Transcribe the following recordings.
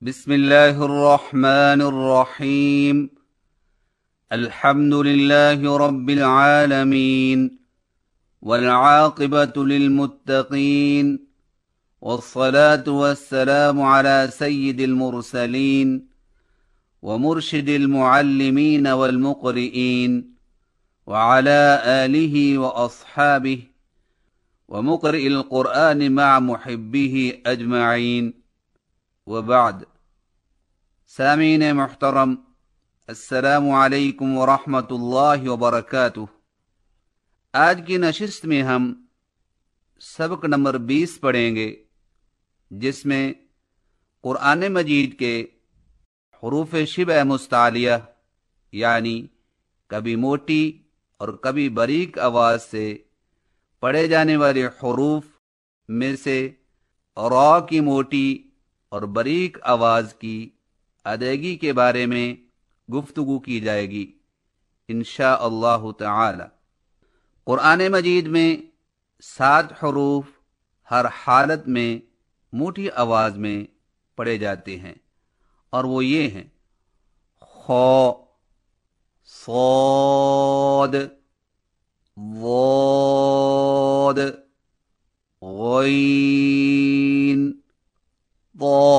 بسم الله الرحمن الرحيم. الحمد لله رب العالمين والعاقبة للمتقين والصلاة والسلام على سيد المرسلين ومرشد المعلمين والمقرئين وعلى آله وأصحابه ومقرئ القرآن مع محبه أجمعين وبعد. سامعین محترم، السلام علیکم ورحمۃ اللہ وبرکاتہ۔ آج کی نشست میں ہم سبق نمبر 20 پڑھیں گے، جس میں قرآن مجید کے حروف شبہ مستعلیہ یعنی کبھی موٹی اور کبھی باریک آواز سے پڑھے جانے والے حروف میں سے را کی موٹی اور باریک آواز کی ادائیگی کے بارے میں گفتگو کی جائے گی انشاء اللہ تعالی۔ قرآن مجید میں 7 حروف ہر حالت میں موٹی آواز میں پڑھے جاتے ہیں، اور وہ یہ ہیں: خا، صاد، ضاد، غین، طا،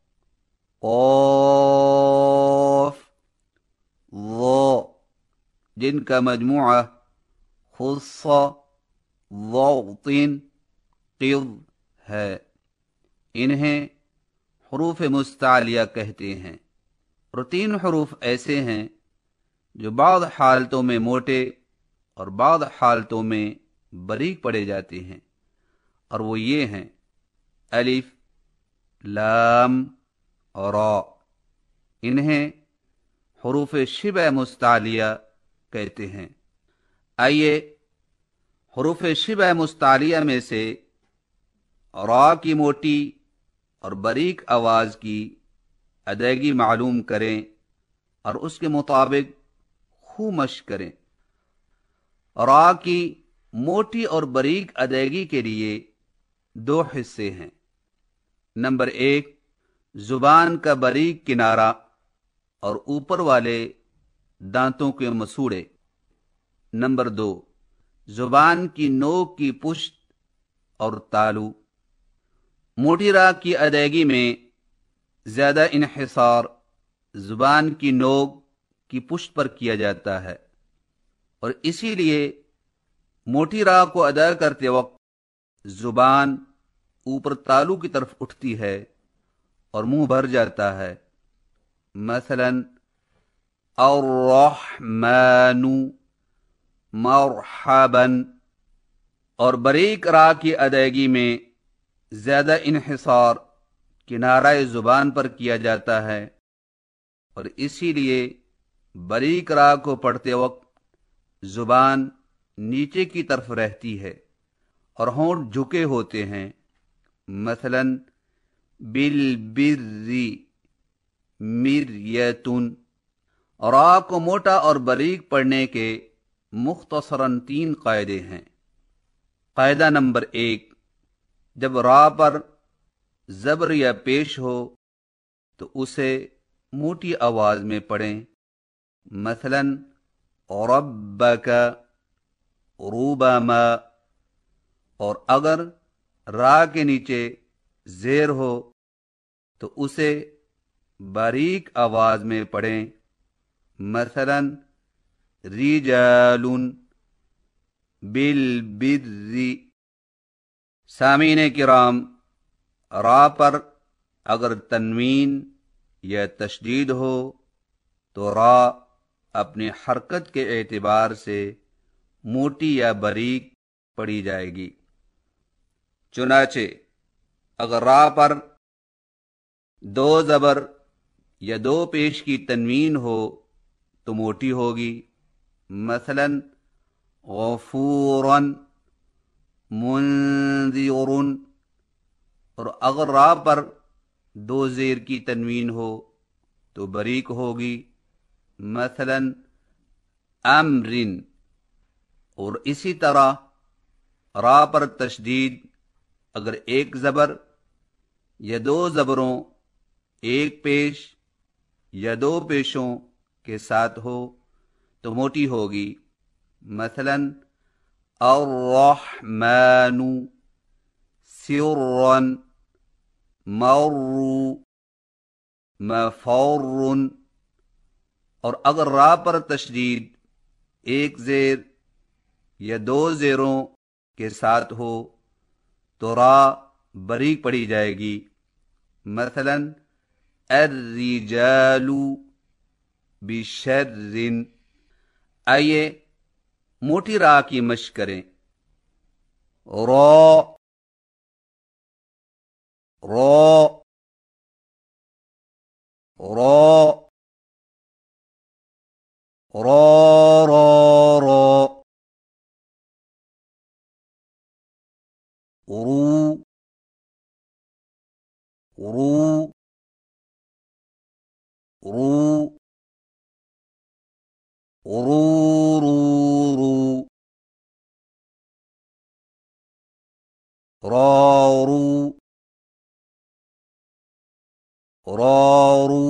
قاف، ظا، جن کا مجموعہ خص، ضغط، قض ہے۔ انہیں حروف مستعلیہ کہتے ہیں، اور 3 حروف ایسے ہیں جو بعض حالتوں میں موٹے اور بعض حالتوں میں باریک پڑھے جاتے ہیں، اور وہ یہ ہیں: الف، لام اور را۔ انہیں حروف شبہ مستعلیہ کہتے ہیں۔ آئیے حروف شبہ مستعلیہ میں سے را کی موٹی اور باریک آواز کی ادائیگی معلوم کریں اور اس کے مطابق خوب مشق کریں۔ را کی موٹی اور باریک ادائیگی کے لیے 2 حصے ہیں۔ نمبر 1، زبان کا باریک کنارہ اور اوپر والے دانتوں کے مسوڑے۔ نمبر 2، زبان کی نوک کی پشت اور تالو۔ موٹی را کی ادائیگی میں زیادہ انحصار زبان کی نوک کی پشت پر کیا جاتا ہے، اور اسی لیے موٹی را کو ادا کرتے وقت زبان اوپر تالو کی طرف اٹھتی ہے اور منہ بھر جاتا ہے۔ مثلا الرحمن، مرحبا۔ اور باریک را کی ادائیگی میں زیادہ انحصار کنارہ زبان پر کیا جاتا ہے، اور اسی لیے باریک را کو پڑھتے وقت زبان نیچے کی طرف رہتی ہے اور ہونٹ جھکے ہوتے ہیں۔ مثلا بالبر، مریتن۔ را کو موٹا اور باریک پڑھنے کے مختصراً 3 قاعدے ہیں۔ قاعدہ نمبر 1، جب را پر زبر یا پیش ہو تو اسے موٹی آواز میں پڑھیں۔ مثلا ربک، ربما۔ اور اگر را کے نیچے زیر ہو تو اسے باریک آواز میں پڑھیں۔ مثلا رجال، بالبر۔ سامعین کرام، را پر اگر تنوین یا تشدید ہو تو را اپنی حرکت کے اعتبار سے موٹی یا باریک پڑھی جائے گی۔ چنانچہ اگر را پر 2 زبر یا 2 پیش کی تنوین ہو تو موٹی ہوگی۔ مثلا غفورا، منذر۔ اور اگر را پر 2 زیر کی تنوین ہو تو باریک ہوگی۔ مثلا امر۔ اور اسی طرح را پر تشدید اگر 1 زبر یا 2 زبروں एक पेश या दो पेशों के साथ हो तो मोटी होगी। मसलन अर्रहमानु सिर्रन मर्रू मफर्रुन। और अगर रा पर तशदीद एक जेर या दो जेरों के साथ हो तो रा बारीक पड़ी जाएगी। मसलन अर्रिजालु बिशर्रिन। आइए मोटी रा की मश्क करें। रॉ रॉ रॉ रॉ रॉ रॉ। रू रू रू रू रू रू। रॉरू रॉरू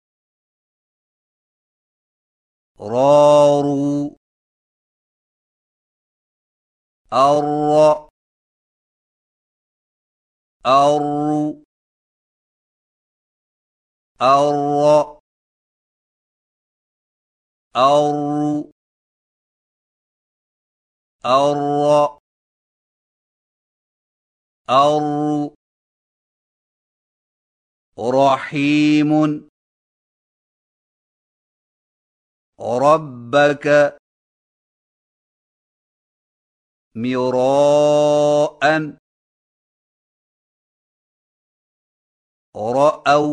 रॉरू। अर्र अर्रु अर्र अर्रु अर्र अर्रु। रहीमुन रब्बक मिराअन रअव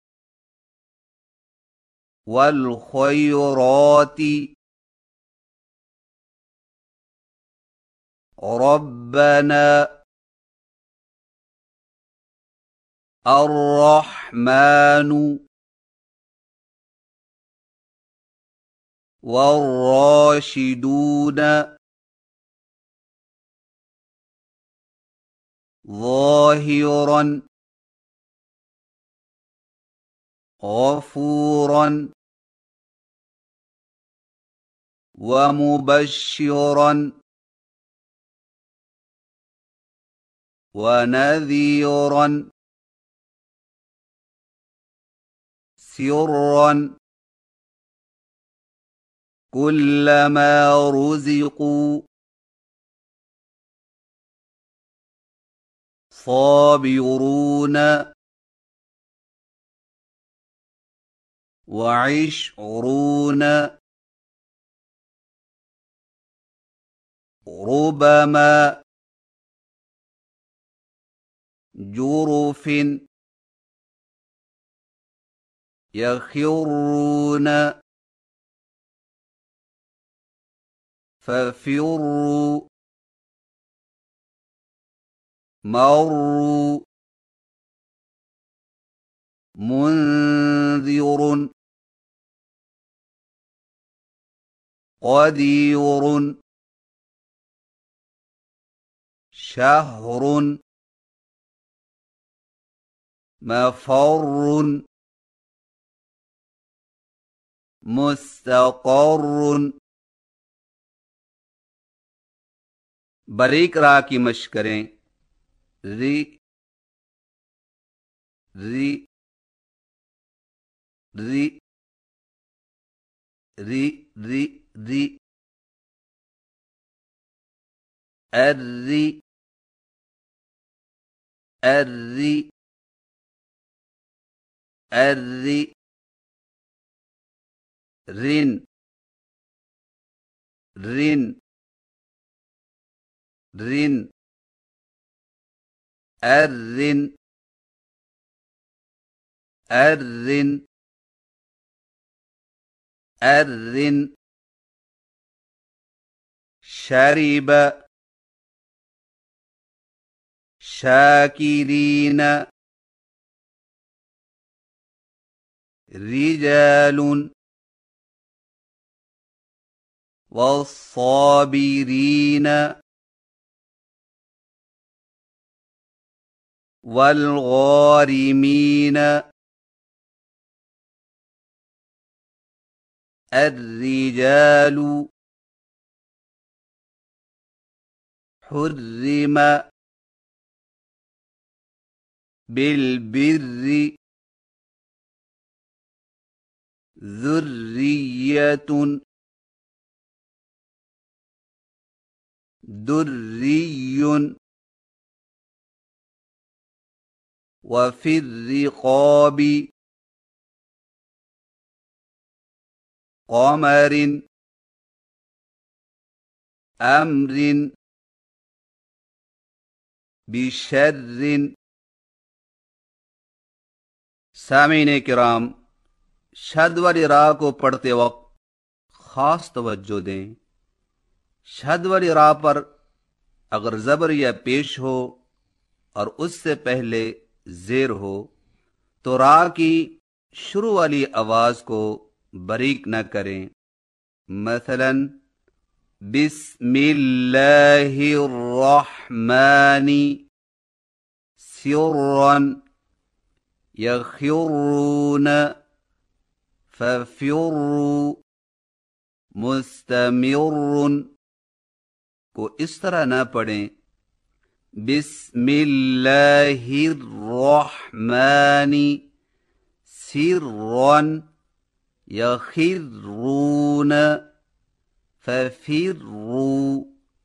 वल्खैरात रब्बना अर्रहमान والراشدون ظاهرا غفورا ومبشرا ونذيرا سرا كلما رزقوا صابرون وعشرون ربما جرف يخرون ففروا مروا منذر قدير شهر مفر مستقر। बारीक रा की मश्क करें। री री री री री री। अर्री अर्री अर्री। रिन रिन रिन अर्रिन अर्रिन अर्रिन। शरिब शाकिरीन रिजालुन والصابرين والغارمين الرجال حرم بالبر ذرية دري وفي الرقاب قمر أمر بشر. سامعین کرام، شد والی راہ کو پڑھتے وقت خاص توجہ دیں. شد والی راہ پر اگر زبر یا پیش ہو اور اس سے پہلے زیر ہو تو راہ کی شروع والی آواز کو باریک نہ کریں. مثلا بسم اللہ الرحمن سرا یخرون ففروا مستمر کو اس طرح نہ پڑھیں. بسم اللہ الرحمن سرا یخرون ففروا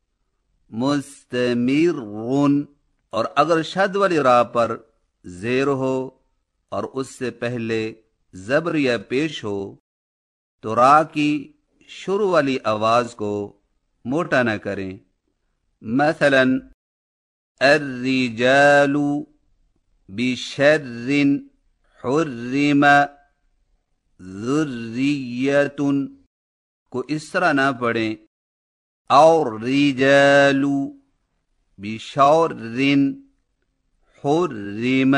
مستمر. اور اگر شد والی راہ پر زیر ہو اور اس سے پہلے زبر یا پیش ہو تو راہ کی شروع والی آواز کو موٹا نہ کریں. مثلا الرجال بشر حرم ذریۃ کو اس طرح نہ پڑھیں. اور رجال بشر حرم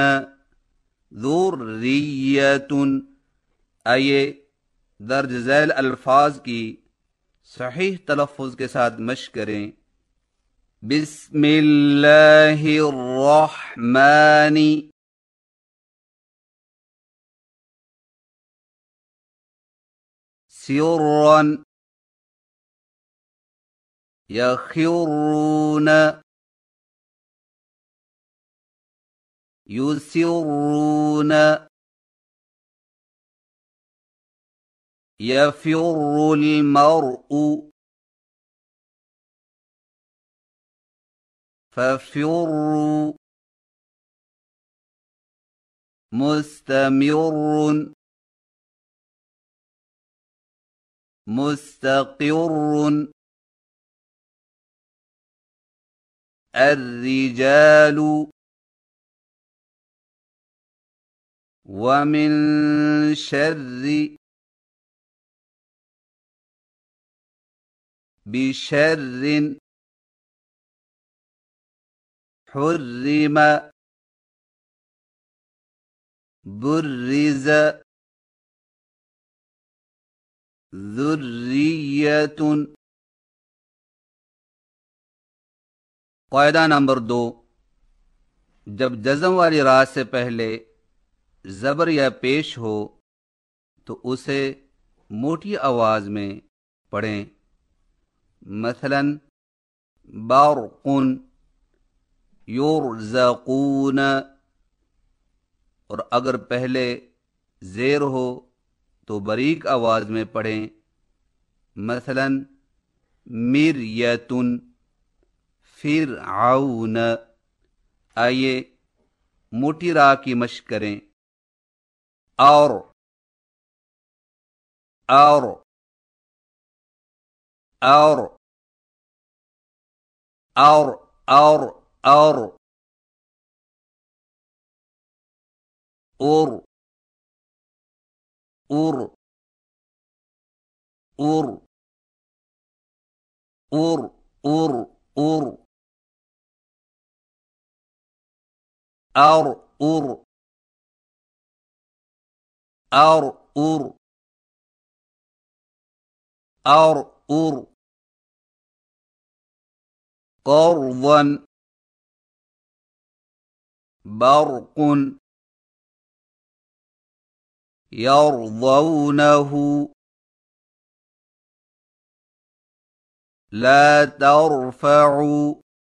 ذریۃ. آئیے درج ذیل الفاظ کی صحیح تلفظ کے ساتھ مشق کریں. بسم اللہ الرحمن سرا یخرون یسرون یفر المرء ففروا مستمر مستقر. الرجال ومن شر بشر حرم برز ذریۃ. قاعدہ نمبر 2، جب جزم والی راہ سے پہلے زبر یا پیش ہو تو اسے موٹی آواز میں پڑھیں. مثلا برق یرزقون، اور اگر پہلے زیر ہو تو باریک آواز میں پڑھیں. مثلا مریۃ فرعون. آئیے موٹی راہ کی مشق کریں. اور اور اور اور اور اور اور اور اور اور اور اور اور اور اور اور اور قرضا برق يرضونه لا ترفعوا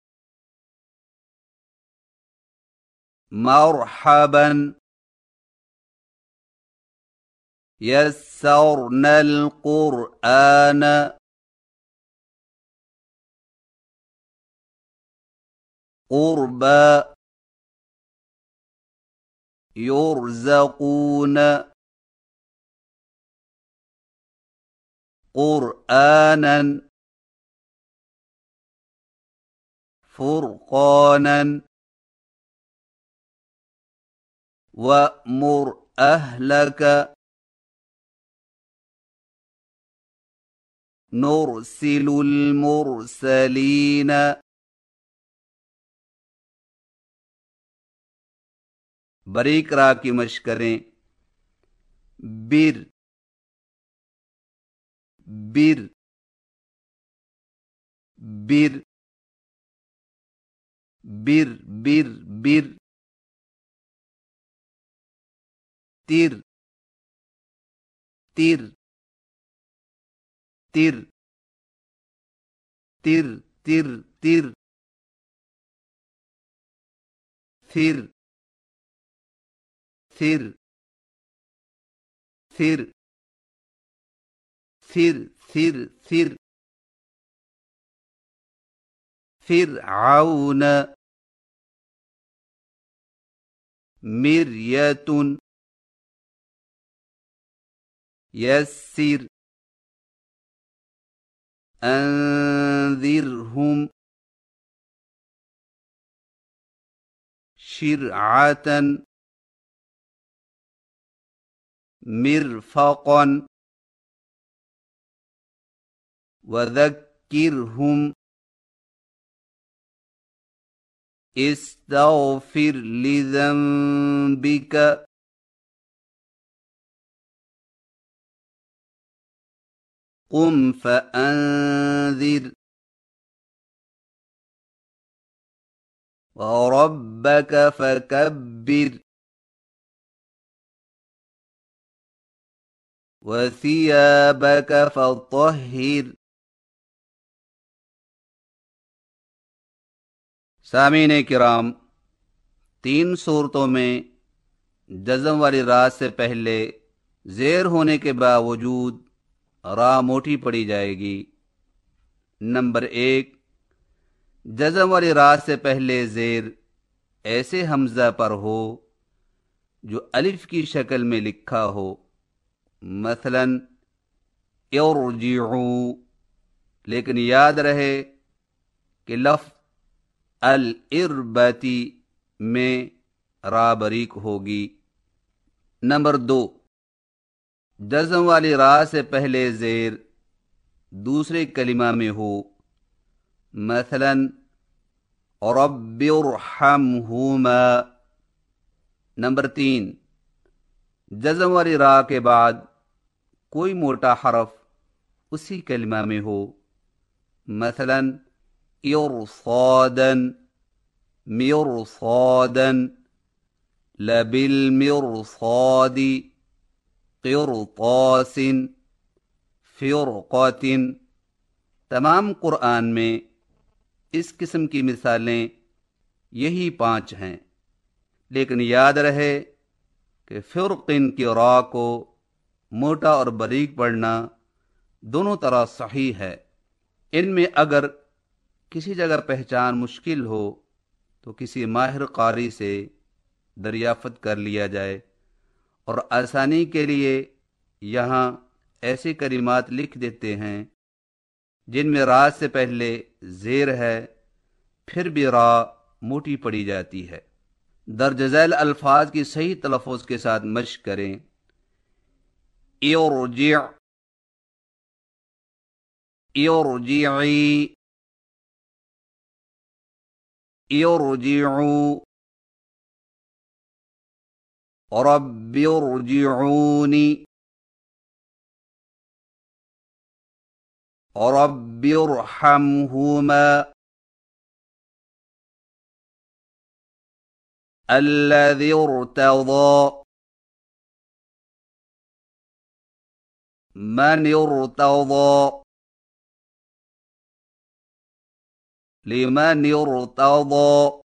مرحبا يسرنا القرآن قربا يرزقون قرآنا فرقانا وأمر أهلك نرسل المرسلين باریک را کی مشق کریں بر بر بر بر بر بر تیر تیر تیر تیر تیر تیر تھر تھر تھر تھر تھر تھر فرعون مریة يسر أنذرهم شرعة مرفقا وذكرهم استغفر لذنبك قم فأنذر وربك فكبر وثيابك فطهر. سامعین کرام، 3 صورتوں میں جزم والی را سے پہلے زیر ہونے کے باوجود را موٹی پڑی جائے گی. نمبر 1، جزم والی را سے پہلے زیر ایسے حمزہ پر ہو جو الف کی شکل میں لکھا ہو، مثلا ارجعوا، لیکن یاد رہے کہ لفظ الاربتی میں را بریک ہوگی. نمبر 2، جزم والی را سے پہلے زیر دوسرے کلمہ میں ہو، مثلا رب ارحمہما. نمبر 3، جزم والی را کے بعد کوئی موٹا حرف اسی کلمہ میں ہو، مثلا ارصادا مرصادا لبالمرصاد قرطاس فرقات. تمام قرآن میں اس قسم کی مثالیں یہی 5 ہیں، لیکن یاد رہے کہ فرقن کی را کو موٹا اور باریک پڑھنا دونوں طرح صحیح ہے. ان میں اگر کسی جگہ پہچان مشکل ہو تو کسی ماہر قاری سے دریافت کر لیا جائے، اور آسانی کے لیے یہاں ایسے کلمات لکھ دیتے ہیں جن میں را سے پہلے زیر ہے پھر بھی را موٹی پڑی جاتی ہے. درج ذیل الفاظ کی صحیح تلفظ کے ساتھ مشق کریں. ارجع، ارجعی، ارجعوا، رب ارجعونی، رب ارحمہما، الذی ارتضى، من ارتضى. لمن ارتضى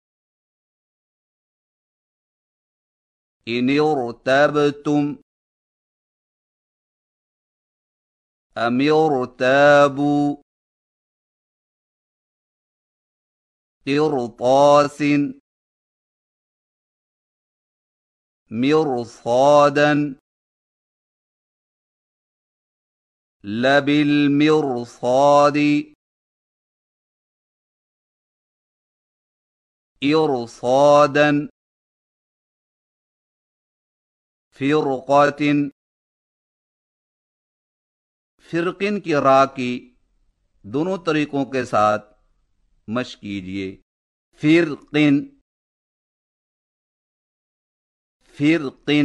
إن ارتبتم أم ارتابوا قرطاس مرصادا لبالمرصاد إرصادا فرقة فرقن کی را کی دونوں طریقوں کے ساتھ مشق کیجیے. فرقن فرقن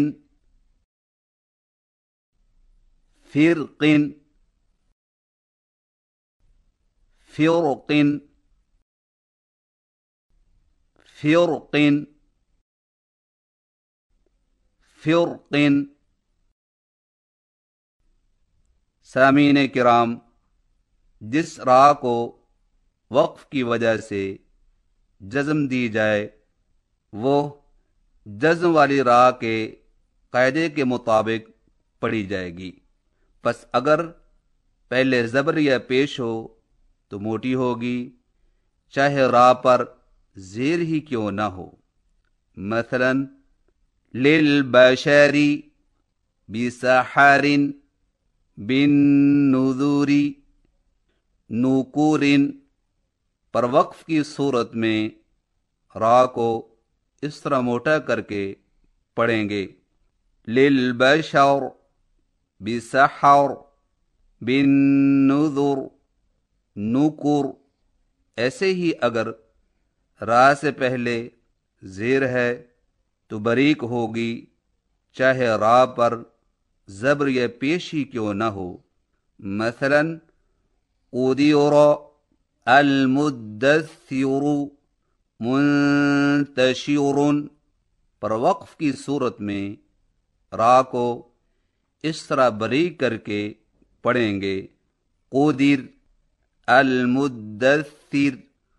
فرقن فرقن فرقن فرقن. سامعین کرام، جس را کو وقف کی وجہ سے جزم دی جائے وہ جزم والی را کے قاعدے کے مطابق پڑھی جائے گی. پس اگر پہلے زبر یا پیش ہو تو موٹی ہوگی، چاہے را پر زیر ہی کیوں نہ ہو. مثلا للبشر بسحر بالنذور نوکور. پر وقف کی صورت میں را کو اس طرح موٹا کر کے پڑھیں گے. للبشر بسحر بالنذر نوکور. ایسے ہی اگر را سے پہلے زیر ہے تو باریک ہوگی، چاہے را پر زبر یا پیشی کیوں نہ ہو. مثلا قدر المدثر منتشر. پر وقف کی صورت میں را کو اس طرح باریک کر کے پڑھیں گے. قدر المدثر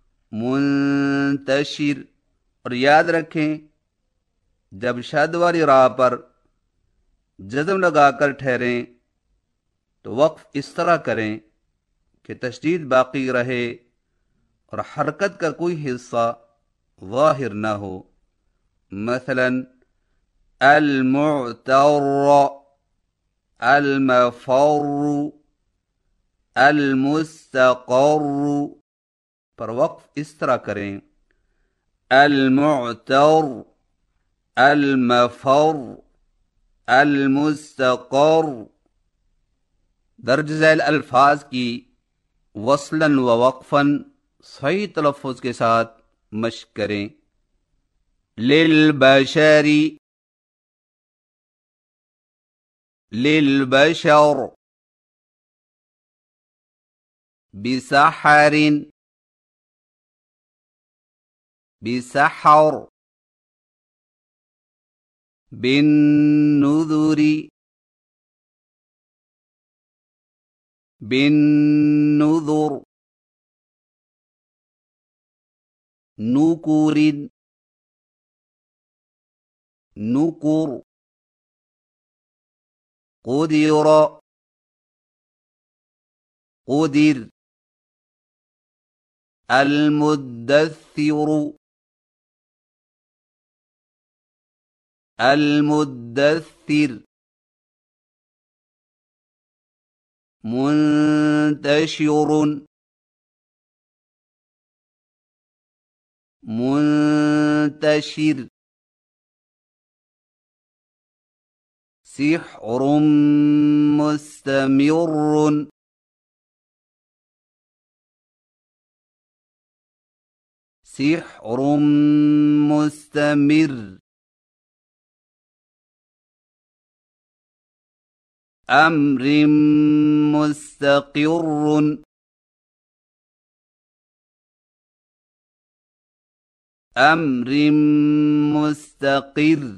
منتشر. اور یاد رکھیں جب شد والی را پر جزم لگا کر ٹھہریں تو وقف اس طرح کریں کہ تشدید باقی رہے اور حرکت کا کوئی حصہ ظاہر نہ ہو. مثلا المعتر المفر المستقر. پر وقف اس طرح کریں المعتر المفر المستقر. درج ذیل الفاظ کی وصلاً و وقفاً صحیح تلفظ کے ساتھ مشق کریں. للبشر للبشر بسحر بسحر بالنذر بالنذر نوکور نوکور. قدر قدر المدثر المدثر منتشر منتشر. سحر مستمر سحر مستمر. أمر مستقر أمر مستقر.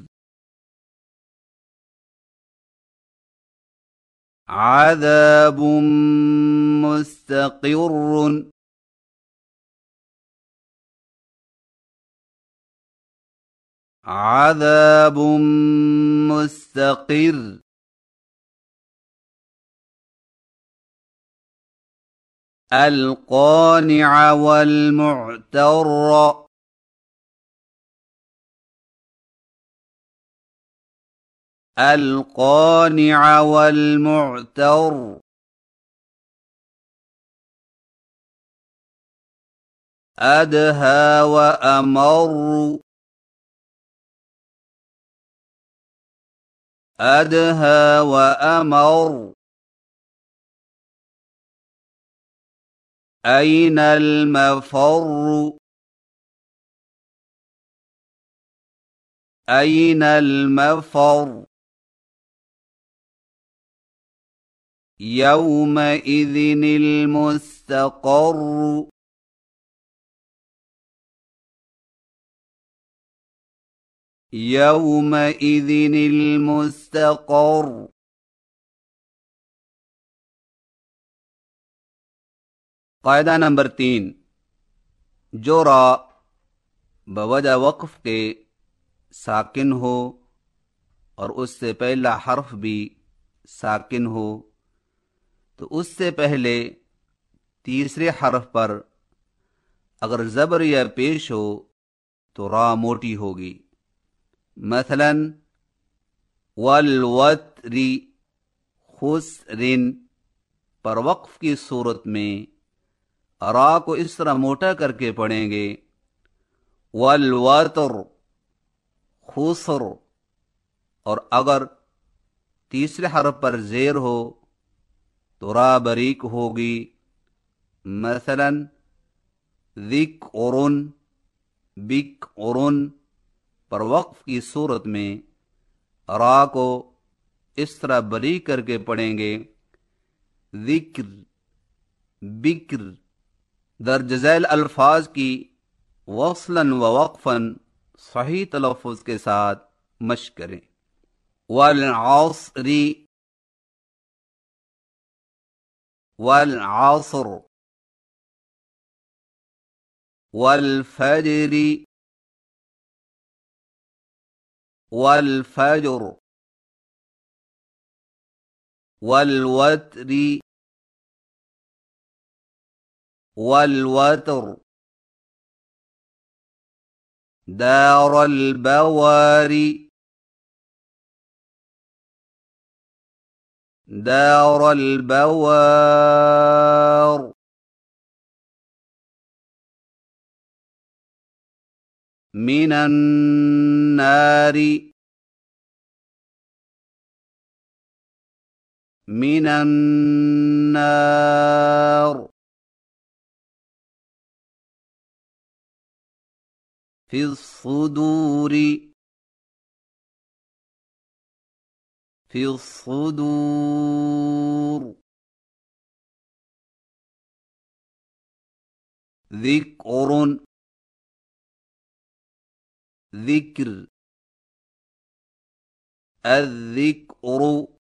عذاب مستقر عذاب مستقر القانع والمعتر القانع والمعتر أدهى وأمر أدهى وأمر أين المفر أين المفر يومئذ المستقر يومئذ المستقر قاعدہ نمبر 3، جو را بوجہ وقف کے ساکن ہو اور اس سے پہلا حرف بھی ساکن ہو تو اس سے پہلے تیسرے حرف پر اگر زبر یا پیش ہو تو را موٹی ہوگی۔ مثلا والوتری خسرن پر وقف کی صورت میں را کو اس طرح موٹا کر کے پڑھیں گے والوتر خسر، اور اگر تیسرے حرف پر زیر ہو تو را بریک ہوگی۔ مثلا ذکرن بکرن پر وقف کی صورت میں را کو اس طرح بریک کر کے پڑھیں گے ذکر بکر۔ درج ذیل الفاظ کی وصلاً و وقفاً صحیح تلفظ کے ساتھ مشق کریں۔ والعصر والعصر والفجر والفجر والوتر والوتر دار البوار دار البوار من النار من النار في الصدور في الصدور ذكر ذكر الذكر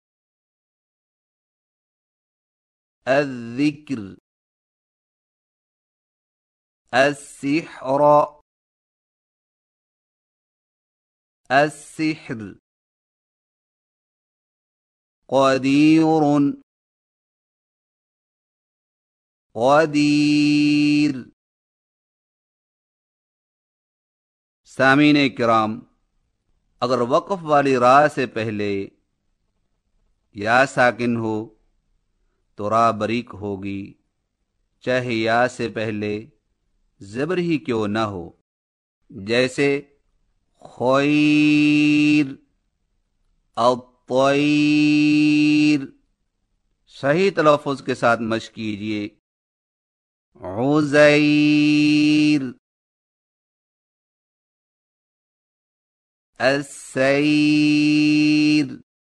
الذكر السحر السحر قدير قدير۔ سامعین کرام، اگر وقف والی را سے پہلے یا ساکن ہو تو را بریک ہوگی، چاہے یا سے پہلے زبر ہی کیوں نہ ہو، جیسے خیر الطیر۔ صحیح تلفظ کے ساتھ مشق کیجیے عزیر السیر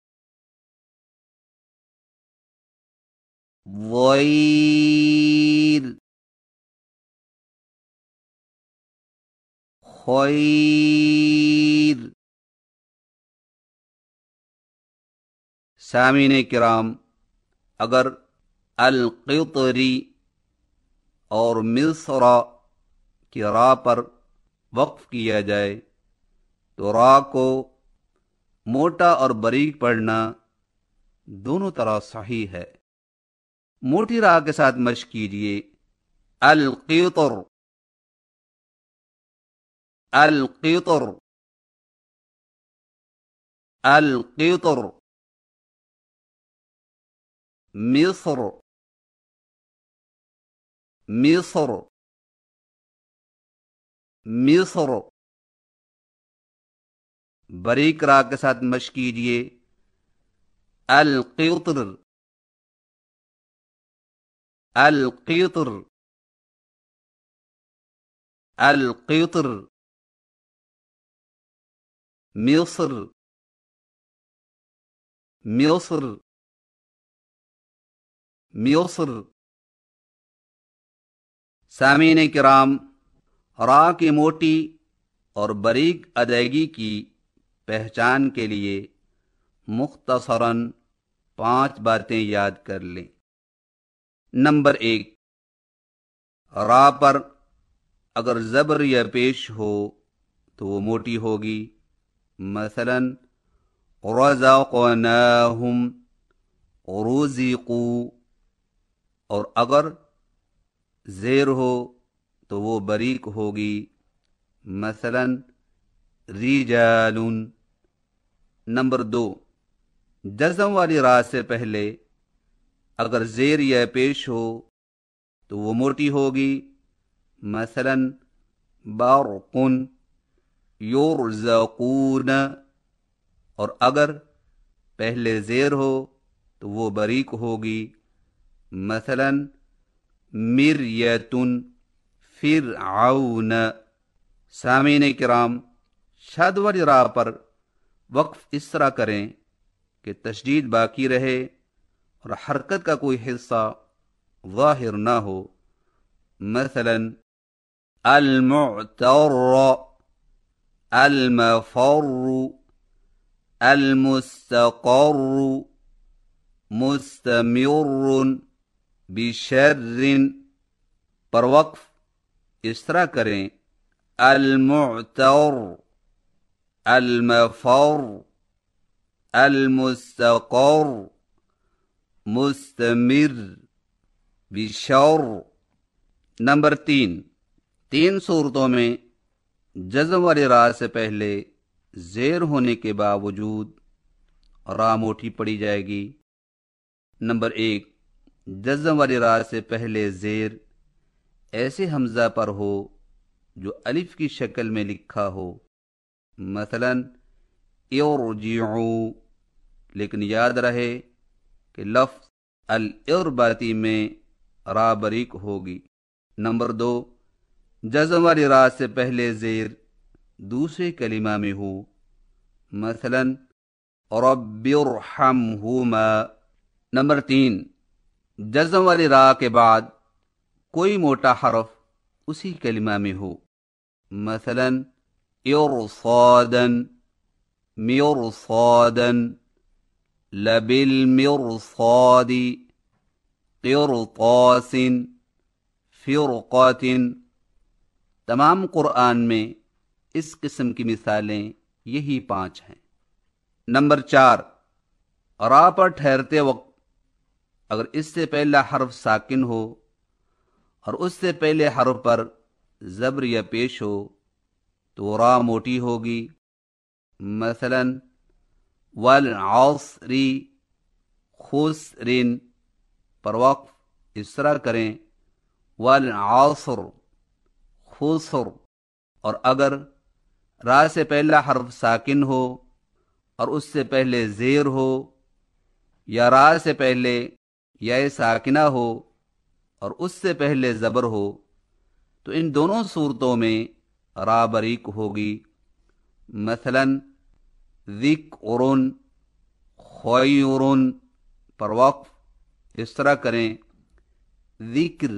ضیر خیر۔ سامعین کرام، اگر القطری اور مصر کی را پر وقف کیا جائے تو را کو موٹا اور باریک پڑھنا دونوں طرح صحیح ہے۔ موٹی را کے ساتھ مشق کیجیے، القطر القطر القطر، مصر مصر مصر۔ باریک را کے ساتھ مشق کیجیے، القطر القطر القطر، مصر مصر مصر۔ سامعین کرام، را کی موٹی اور باریک ادائیگی کی پہچان کے لیے مختصراً 5 باتیں یاد کر لیں۔ نمبر 1، را پر اگر زبر یا پیش ہو تو وہ موٹی ہوگی، مثلا رزقناہم، رزقوا، اور اگر زیر ہو تو وہ باریک ہوگی، مثلا رجال۔ نمبر 2، جزم والی را سے پہلے اگر زیر یا پیش ہو تو وہ موٹی ہوگی، مثلا برق یرزقون، اور اگر پہلے زیر ہو تو وہ باریک ہوگی، مثلا مریۃ فرعون۔ سامعین کرام، شد والی را پر وقف اس طرح کریں کہ تشدید باقی رہے اور حرکت کا کوئی حصہ ظاہر نہ ہو، مثلا المعتر، المفر، المستقر، مستمر، بشر۔ پر وقف اس طرح کریں، المعتر، المفر، المستقر، مستمر، بشر۔ نمبر 3 صورتوں میں جزم والی را سے پہلے زیر ہونے کے باوجود را موٹی پڑی جائے گی۔ نمبر 1، جزم والی را سے پہلے زیر ایسے حمزہ پر ہو جو الف کی شکل میں لکھا ہو، مثلا ارجعوا، لیکن یاد رہے کہ لفظ الارباتی میں را باریک ہوگی۔ نمبر 2، جزم والی را سے پہلے زیر دوسرے کلمہ میں ہو، مثلا رب ارحمہما۔ نمبر 3، جزم والی را کے بعد کوئی موٹا حرف اسی کلمہ میں ہو، مثلا ارصادا، مرصادا، لبالمرصاد، قرطاس، فرقات۔ تمام قرآن میں اس قسم کی مثالیں یہی 5 ہیں۔ نمبر 4، را پر ٹھہرتے وقت اگر اس سے پہلا حرف ساکن ہو اور اس سے پہلے حرف پر زبر یا پیش ہو تو را موٹی ہوگی، مثلا والعصر، خسر۔ پر وقف اس طرح کریں، والعصر، خسر۔ اور اگر را سے پہلا حرف ساکن ہو اور اس سے پہلے زیر ہو، یا را سے پہلے یا ساکنہ ہو اور اس سے پہلے زبر ہو، تو ان دونوں صورتوں میں را باریک ہوگی، مثلا ذکر، خیر۔ پر وقف اس طرح کریں، ذکر،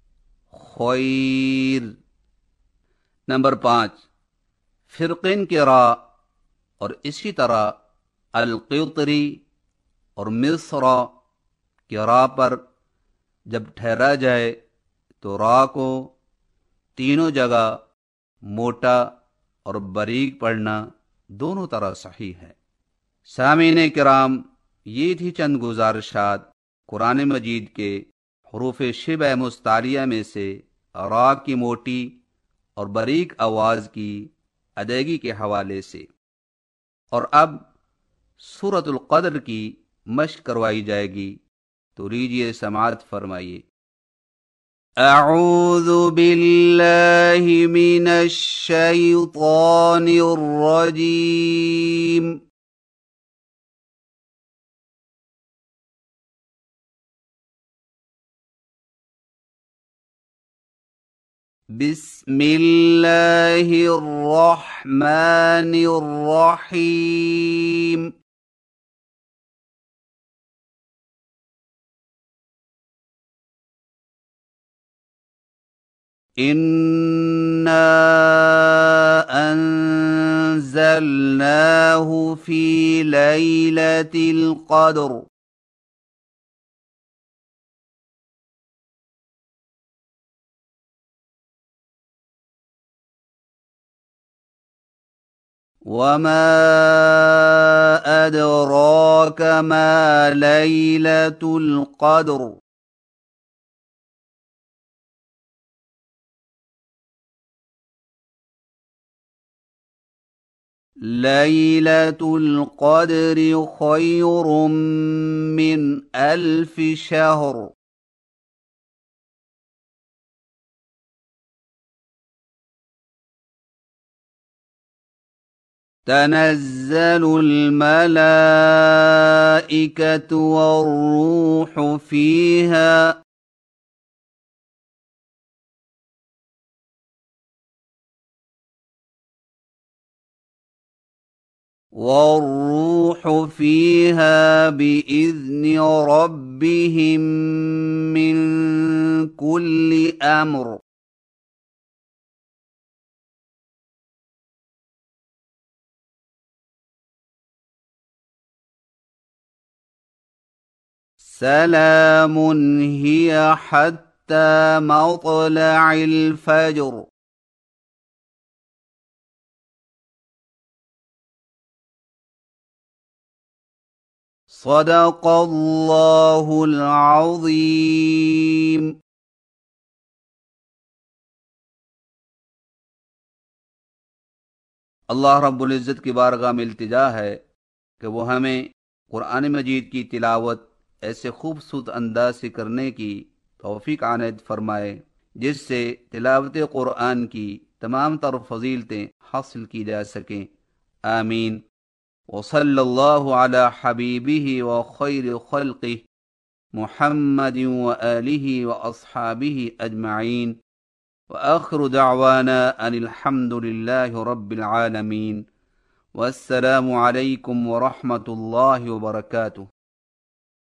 خیر۔ نمبر 5، فرقین کے را اور اسی طرح القطری اور مصر کی را پر جب ٹھہرا جائے تو را کو تینوں جگہ موٹا اور باریک پڑھنا दोनों तरह सही है। सामीन किराम, ये थी चंद गुजारिशात कुरान मजीद के हरूफ शिब मुस्तारिया में से रा की मोटी और बारीक आवाज़ की अदायगी के हवाले से। और अब सूरतुल क़द्र की मश्क करवाई जाएगी, तो लीजिए समाअत फरमाइए। अऊज़ु बिल्लाहि मिनश शैतानिर रजीम। बिस्मिल्लाहिर रहमानिर रहीम। इन्ना अंज़लनाहु फी लैलतिल क़द्र। वमा अदराक मा लैलतुल क़द्र। लैलतुल क़द्रि खैरुम मिन अल्फि शहर। تنزل الملائكة والروح فيها بإذن ربهم من كل أمر. سلام هي حتى مطلع الفجر. صدق الله العظيم. अल्लाह रब्बुल इज़्ज़त की बारगाह में इल्तिजा है कि वो हमें कुरान मजीद की तिलावत ऐसे खूबसूरत अंदाज से करने की तौफीक आनत फरमाए जिससे तिलावत कुरान की तमाम तर फजीलतें हासिल की जा सकें। आमीन। वसल्लल्लाहु अला हबीबिही व खैर खल्क़िही मुहम्मदिन व आलिही व अस्हाबिही अजमईन। व आखिरु दअवाना अनिल हम्दुलिल्लाहि रब्बिल आलमीन। वस्सलामु अलैकुम व रहमतुल्लाहि व बरकातुहू।